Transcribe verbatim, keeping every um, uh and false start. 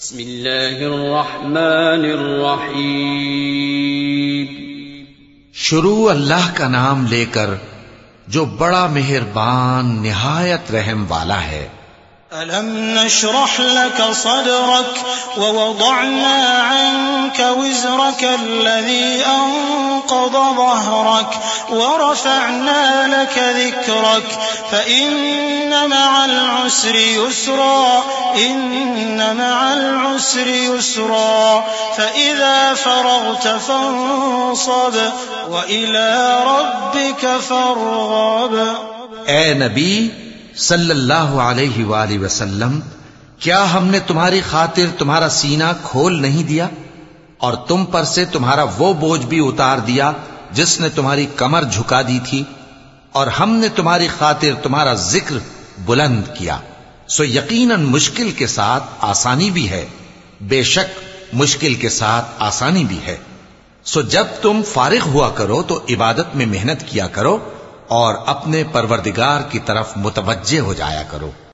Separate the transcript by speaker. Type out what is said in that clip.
Speaker 1: بسم اللہ الرحمن الرحیم.
Speaker 2: شروع اللہ کا نام لے کر جو بڑا مہربان نہایت رحم والا ہے.
Speaker 3: أَلَمْ نَشْرَحْ لَكَ صَدْرَكَ وَوَضَعْنَا عَنْكَ وِزْرَكَ الَّذِي أَنقَضَ ظَهْرَكَ وَرَفَعْنَا لَكَ ذِكْرَكَ فَإِنَّ مَعَ الْعُسْرِ يُسْرًا إِنَّ مَعَ الْعُسْرِ يُسْرًا فَإِذَا فَرَغْتَ فَانصَبْ وَإِلَى رَبِّكَ فَارْغَب.
Speaker 2: اے نبی صلی اللہ علیہ وآلہ وسلم، کیا ہم نے تمہاری خاطر تمہارا سینہ کھول نہیں دیا اور تم پر سے تمہارا وہ بوجھ بھی اتار دیا جس نے تمہاری کمر جھکا دی تھی، اور ہم نے تمہاری خاطر تمہارا ذکر بلند کیا. سو یقیناً مشکل کے ساتھ آسانی بھی ہے، بے شک مشکل کے ساتھ آسانی بھی ہے. سو جب تم فارغ ہوا کرو تو عبادت میں محنت کیا کرو اور اپنے پروردگار کی طرف متوجہ ہو جایا کرو.